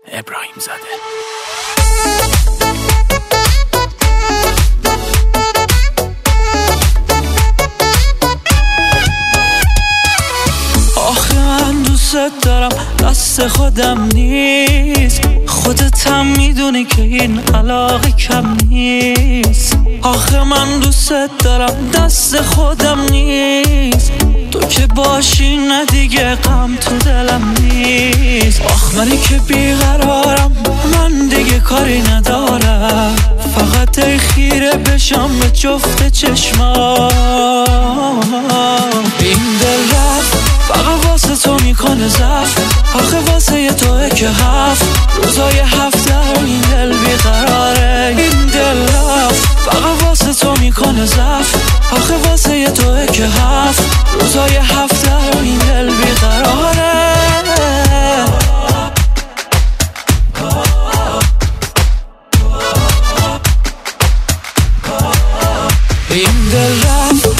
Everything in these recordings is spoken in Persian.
ابراهیم زاده. آخه من دوست دارم، دست خودم نیست. خودت هم میدونی که این علاقه کم نیست. آخه من دوست دارم، دست خودم نیست. تو که باشی نه دیگه غم تو دلم نیست. آخ منی که بیقرارم، من دیگه کاری ندارم. فقط ای خیره بشم به جفت چشمام. این دل رفت فقط واسه تو میکنه زفت. آخه واسه توه که هفت روزای هفته این دل بیقراره. این دل رفت فقط واسه تو میکنه زفت. آخه واسه توه که هفت روزای هفته این دل بیقراره. این دل رفت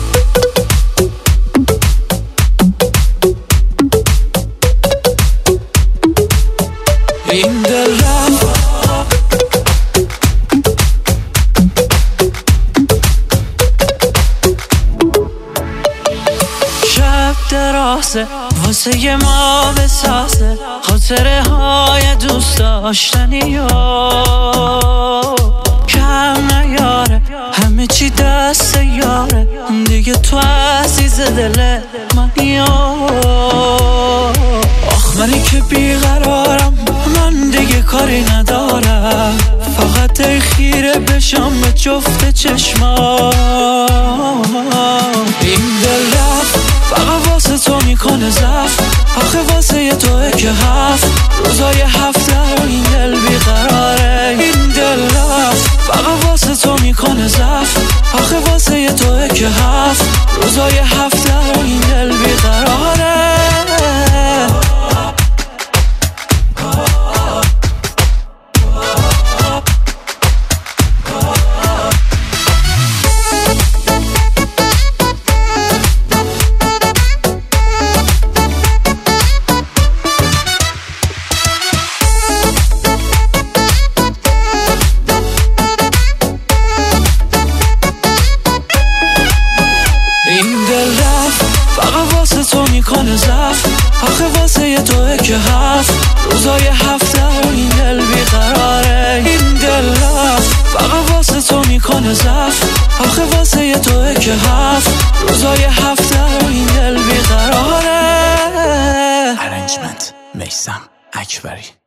این دل رفت شب درازه واسه ما بسازه خاطره های دوست داشتنی ها. کم نیاره همه چی دست یاره دیگه، تو عزیز دل منی. آخ منی که بیقرارم، من دیگه کاری ندارم. فقط ای خیره بشم به جفت چشمام. این دل رفت فقط واسه تو میکنه زفت. آخه واسه توه که هفت روزای هفته این دل بیقراره. این دل رفت فقط واسه تو میکنه زفت. آخه واسه توه که هفت روزای هفته این دل بیقراره. این دل رفت فقط واسه تو میکنه زفت. آخه واسه توه که هفت روزای هفته این دل بیقراره. این دل رفت فقط واسه تو میکنه زفت. آخه واسه توه که هفت روزای هفته این دل بیقراره. ارنجمنت میثم اکبری.